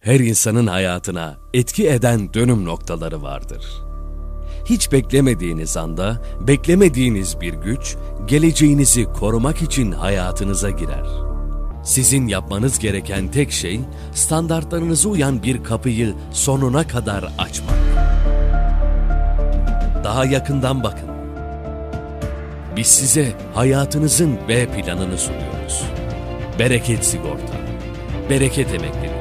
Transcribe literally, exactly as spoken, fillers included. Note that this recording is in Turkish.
Her insanın hayatına etki eden dönüm noktaları vardır. Hiç beklemediğiniz anda, beklemediğiniz bir güç, geleceğinizi korumak için hayatınıza girer. Sizin yapmanız gereken tek şey, standartlarınıza uyan bir kapıyı sonuna kadar açmak. Daha yakından bakın. Biz size hayatınızın B planını sunuyoruz. Bereket Sigorta, bereket emeklilik.